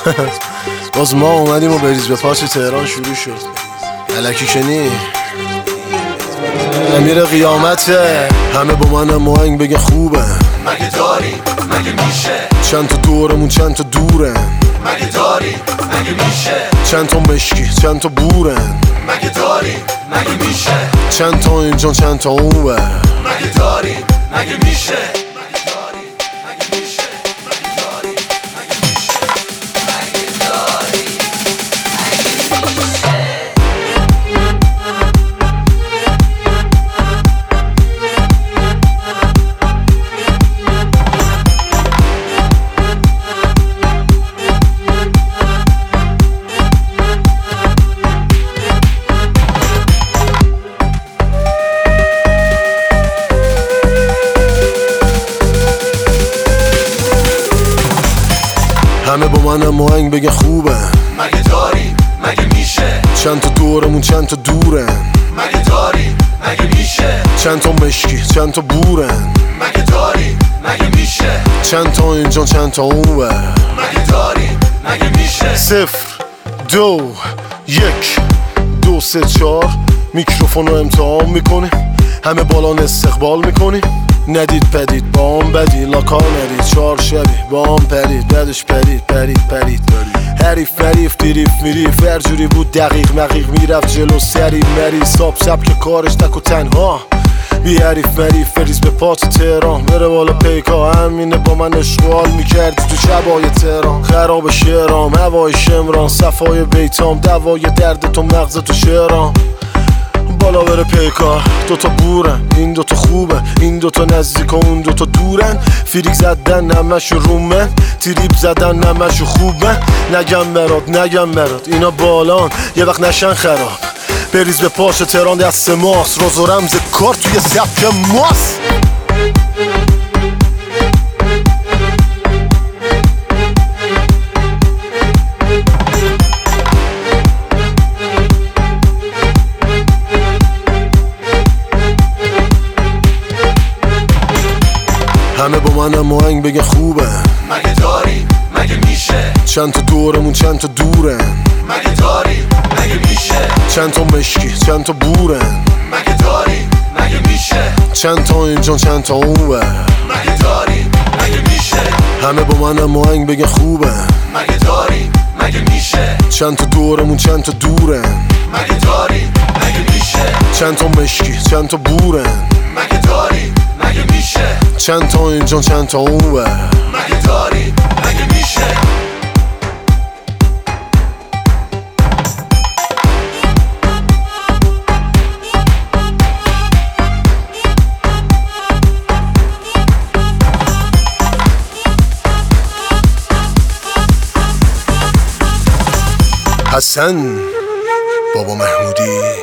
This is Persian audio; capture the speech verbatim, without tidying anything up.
باز ما اومدیم و بریز به پاس تهران شروع شد. الکی کنی امیر قیامته، همه با من ماهنگ بگه خوبه. مگه داری مگه میشه؟ چند تا دورمون چند تا دورن. مگه داری مگه میشه؟ چند تا مشکی چند تا بورن. مگه داری مگه میشه؟ چند تا اینجا چند تا اونور. مگه داری مگه میشه؟ همه با من ماهنگ بگه خوبه. مگه داری مگه میشه؟ چند تا دورمون چند تا دورن. مگه داری مگه میشه؟ چند تا مشکی چند تا بورن. مگه داری مگه میشه؟ چند تا اینجا چند تا اونور. مگه داری مگه میشه؟ صفر دو یک دو سه چار میکروفونو امتحان میکنی، همه بالان استقبال میکنی. ندید پدید با هم بدی لاکار ندید، چار شبی با هم پرید بعدش پرید پرید پرید حریف مریف دیریف میریف هر جوری بود دقیق مقیق میرفت جلو سری مری ساب سب که کارش تک و تنها بی حریف مریف فریز به پات تهران بره بالا پیکا همینه با من اشغال میکردی تو شبای تهران. خراب شعرام هوای شمران صفای بیتام دوای درد تو مغز تو شعرام بالا بره پیکار. دوتا بورن این دوتا خوبه، این دوتا نزدیک و اون دوتا دورن. فریک زدن نمشو رومن، تریپ زدن نمشو خوبه. نگم برات نگم برات اینا بالان یه وقت نشن خراب. بریز به پاش تهران دست ماست، روز و رمز کار توی سبک ماست. همه با من ماهنگ بگه خوبه. مگه داری مگه میشه؟ چند تا دورمون چند تا دورن. مگه داری مگه میشه؟ چند تا مشکی چند تا بورن. مگه داری مگه میشه؟ چند تا اینجا چند تا اونور. مگه داری مگه میشه؟ همه با من ماهنگ بگه خوبه. مگه داری مگه میشه؟ چند تا دورمون چند تا دورن. مگه داری مگه میشه؟ چند تا مشکی چند تا بورن. مگه داری مگه میشه؟ چند تا اینجا چند تا اونور. مگه داری مگه میشه؟ حسن بابا محمودی